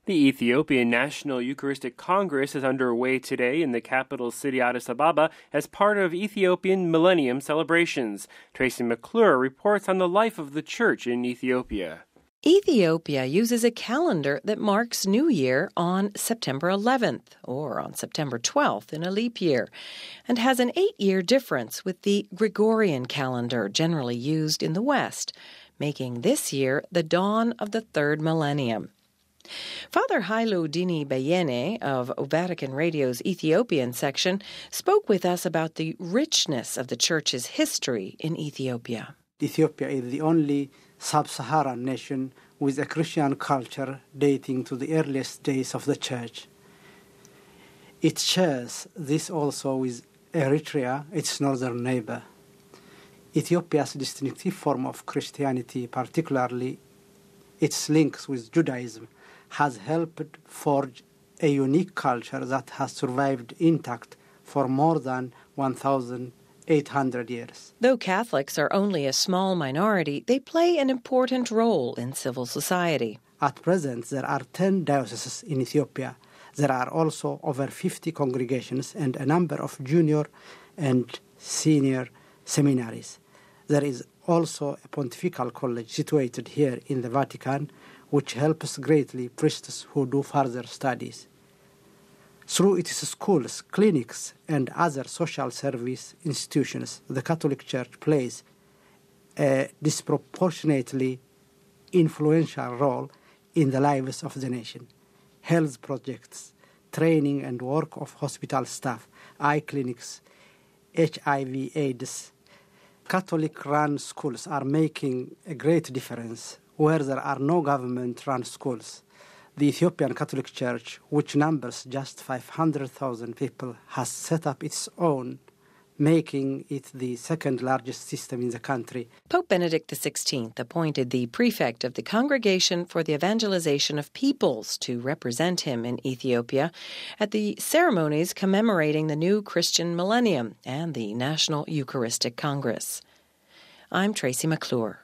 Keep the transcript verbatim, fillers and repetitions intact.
The Ethiopian National Eucharistic Congress is underway today in the capital city Addis Ababa as part of Ethiopian Millennium celebrations. Tracy McClure reports on the life of the church in Ethiopia. Ethiopia uses a calendar that marks New Year on September eleventh or on September twelfth in a leap year, and has an eight-year difference with the Gregorian calendar generally used in the West, making this year the dawn of the third millennium. Father Hailu Dini Bayene of Vatican Radio's Ethiopian section spoke with us about the richness of the Church's history in Ethiopia. Ethiopia is the only sub-Saharan nation with a Christian culture dating to the earliest days of the Church. It shares this also with Eritrea, its northern neighbor. Ethiopia's distinctive form of Christianity, particularly its links with Judaism, has helped forge a unique culture that has survived intact for more than one thousand eight hundred years. Though Catholics are only a small minority, they play an important role in civil society. At present, there are ten dioceses in Ethiopia. There are also over fifty congregations and a number of junior and senior seminaries. There is also a pontifical college situated here in the Vatican, which helps greatly priests who do further studies. Through its schools, clinics, and other social service institutions, the Catholic Church plays a disproportionately influential role in the lives of the nation. Health projects, training and work of hospital staff, eye clinics, H I V AIDS. Catholic-run schools are making a great difference where there are no government-run schools. The Ethiopian Catholic Church, which numbers just five hundred thousand people, has set up its own, making it the second largest system in the country. Pope Benedict the sixteenth appointed the prefect of the Congregation for the Evangelization of Peoples to represent him in Ethiopia at the ceremonies commemorating the new Christian millennium and the National Eucharistic Congress. I'm Tracy McClure.